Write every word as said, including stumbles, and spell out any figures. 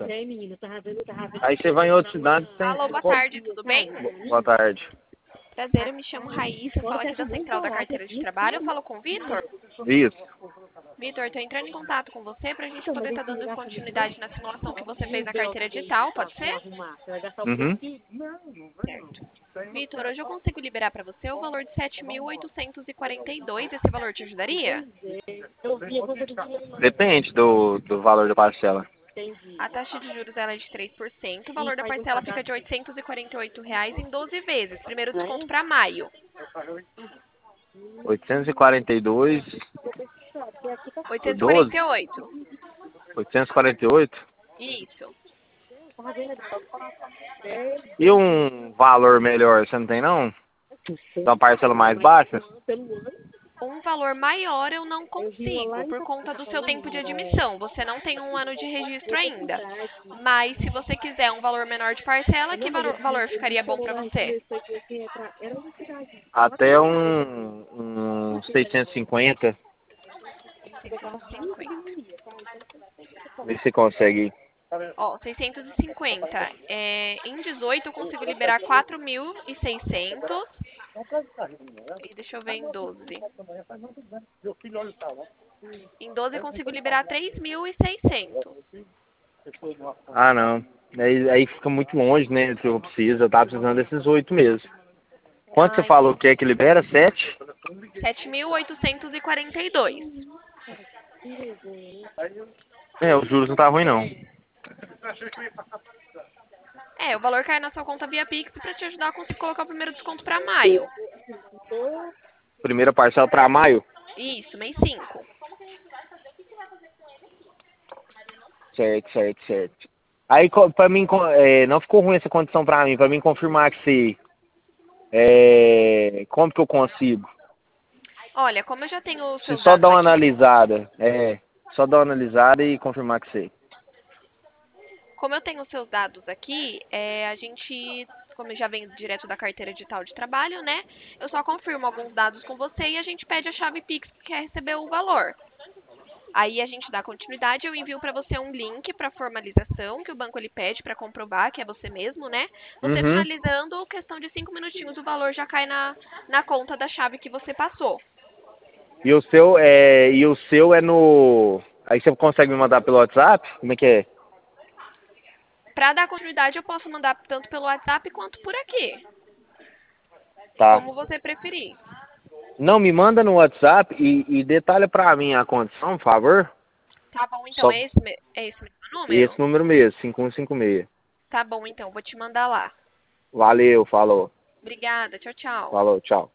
Nossa. Aí você vai em outra cidade, tem... Alô, boa tarde, tudo bem? Boa tarde. Prazer, eu me chamo Raíssa, falo aqui da Central da Carteira de Trabalho. Eu falo com o Vitor. Isso. Vitor, estou entrando em contato com você para a gente poder estar dando continuidade na simulação que você fez na carteira digital, pode ser? Uhum. Certo. Vitor, hoje eu consigo liberar para você o valor de sete mil oitocentos e quarenta e dois. Esse valor te ajudaria? Depende do, do valor da parcela. A taxa de juros dela é de três por cento. O valor da parcela fica de oitocentos e quarenta e oito reais em doze vezes. Primeiro desconto para maio. oitocentos e quarenta e dois por oitocentos e doze? quarenta e oito. oitocentos e quarenta e oito? Isso. E um valor melhor, você não tem não? Uma parcela mais baixa? Um valor maior eu não consigo, por conta do seu tempo de admissão. Você não tem um ano de registro ainda. Mas se você quiser um valor menor de parcela, que valor, valor ficaria bom para você? Até um, um seiscentos e cinquenta. seiscentos e cinquenta. Vê se você consegue. Ó, seiscentos e cinquenta. É, em dezoito eu consigo liberar quatro mil e seiscentos. E deixa eu ver em doze. Em doze eu consigo liberar três mil e seiscentos. Ah, não. Aí, aí fica muito longe, né? Do que eu preciso. Eu tava precisando desses oito mesmo. Quanto você Ai, falou que é que libera? Sete? sete mil oitocentos e quarenta e dois. É, os juros não tá ruim, não. É, o valor cai na sua conta via Pix para te ajudar a conseguir colocar o primeiro desconto para maio. Primeira parcela pra maio? Isso, mês cinco. Certo, certo, certo. Aí, co- pra mim, co- é, não ficou ruim essa condição pra mim. Pra mim confirmar que se... É, como que eu consigo? Olha, como eu já tenho os Se seus só dados dar uma aqui, analisada. É, só dar uma analisada e confirmar que sei. como eu tenho os seus dados aqui, é, a gente, como já vem direto da carteira digital de trabalho, né? Eu só confirmo alguns dados com você e a gente pede a chave Pix que quer receber o valor. Aí a gente dá continuidade, eu envio para você um link para formalização que o banco ele pede para comprovar que é você mesmo, né? Você Uhum. finalizando, questão de cinco minutinhos, o valor já cai na, na conta da chave que você passou. E o seu é, e o seu é no... Aí você consegue me mandar pelo WhatsApp? Como é que é? Para dar continuidade, eu posso mandar tanto pelo WhatsApp quanto por aqui, Tá. como você preferir. Não, me manda no WhatsApp e, e detalha pra mim a condição, por favor. Tá bom, então, Só é esse, me- é esse mesmo esse número? número mesmo, cinco um cinco seis. Tá bom, então, vou te mandar lá. Valeu, falou. Obrigada, tchau, tchau. Falou, tchau.